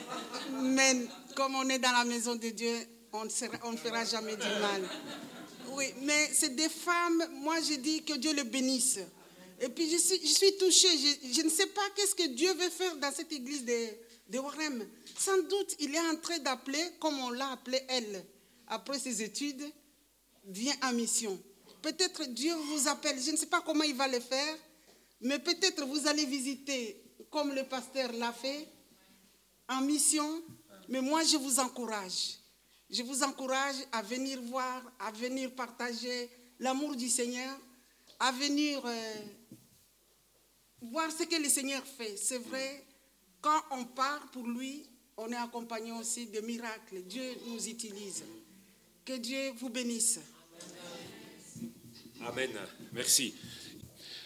Speaker 4: Mais comme on est dans la maison de Dieu, on ne sera, on ne fera jamais du mal. Oui, mais c'est des femmes, moi je dis que Dieu les bénisse. Et puis je suis, je suis touchée, je, je ne sais pas qu'est-ce que Dieu veut faire dans cette église de, de Warem. Sans doute, il est en train d'appeler, comme on l'a appelé elle, après ses études, vient en mission. Peut-être Dieu vous appelle, je ne sais pas comment il va le faire, mais peut-être vous allez visiter, comme le pasteur l'a fait, en mission. Mais moi, je vous encourage. Je vous encourage à venir voir, à venir partager l'amour du Seigneur, à venir euh, voir ce que le Seigneur fait. C'est vrai, quand on part pour lui, on est accompagné aussi de miracles. Dieu nous utilise. Que Dieu vous bénisse.
Speaker 5: Amen. Merci.